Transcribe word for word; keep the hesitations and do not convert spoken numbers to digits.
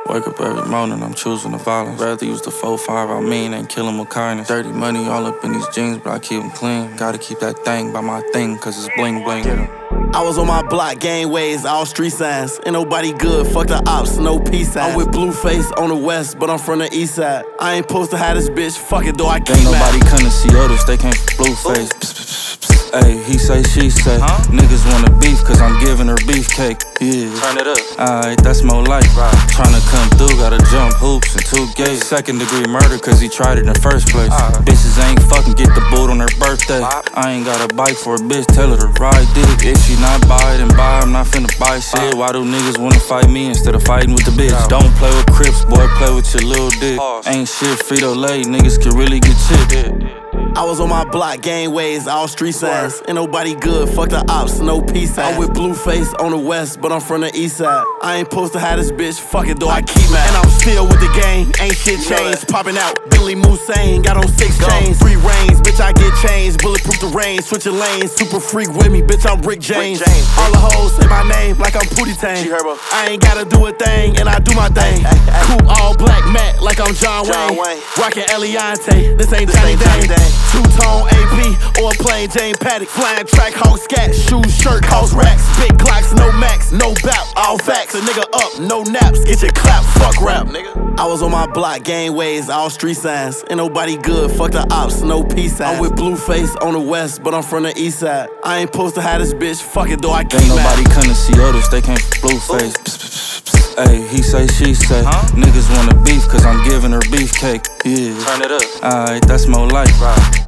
Wake up every morning, I'm choosing the violence. Rather use the four five I mean than kill him with kindness. Dirty money all up in these jeans, but I keep them clean. Gotta keep that thing by my thing, cause it's bling bling. I was on my block, gang ways, all street signs. Ain't nobody good, fuck the ops, no peace signs. I'm with Blueface on the west, but I'm from the east side. I ain't supposed to have this bitch, fuck it though, I keep Ain't nobody come to see others, they came for Blueface. Ayy, he say, she say. Huh? Niggas wanna beef, cause I'm giving her beefcake. Yeah. Turn it up. Alright, that's more like. Right. Tryna come through, gotta jump hoops and two gates. Second degree murder, cause he tried it in the first place. Right. Bitches ain't fucking get the boot on her birthday. Right. I ain't got a bike for a bitch, tell her to ride dick. If she not buy it, then buy, I'm not finna buy shit. Why do niggas wanna fight me instead of fighting with the bitch? Right. Don't play with Crips, boy, play with your little dick. Pause. Ain't shit Frito-Lay, niggas can really get shit. Yeah. I was on my block, gang ways, all street signs. Ain't nobody good, fuck the ops, no peace signs. I'm with Blueface on the west, but I'm from the east side. I ain't supposed to have this bitch, fuck it though, I keep mad. And I'm still with the gang, ain't shit changed. Popping out, Billy Moussain, got on six chains. Free reigns, bitch, I get changed. Bulletproof the range, switching lanes. Super freak with me, bitch, I'm Rick James. Rick James. All the hoes say my name like I'm Pootie Tang. I ain't gotta do a thing, and I do my thing. Cool all black matte like I'm John, John Wayne. Wayne. Rockin' Eliante, this ain't Johnny Dang. Two-tone A P or a plain Jane Paddock. Flying track, hog scat, shoes, shirt, cost racks. Big Glocks, no max, no bout, all facts. A nigga up, no naps, get your clap, fuck rap, nigga. I was on my block, gang ways, all street signs. Ain't nobody good, fuck the ops, no peace signs. I'm with Blueface on the west, but I'm from the east side. I ain't supposed to have this bitch, fuck it though, I keep Ain't nobody mad. come to see others, they came for Blueface. Ayy, he say, she say. Huh? Niggas wanna beef, cause I'm giving her beefcake. Yeah. Turn it up. Alright, that's more like. Right.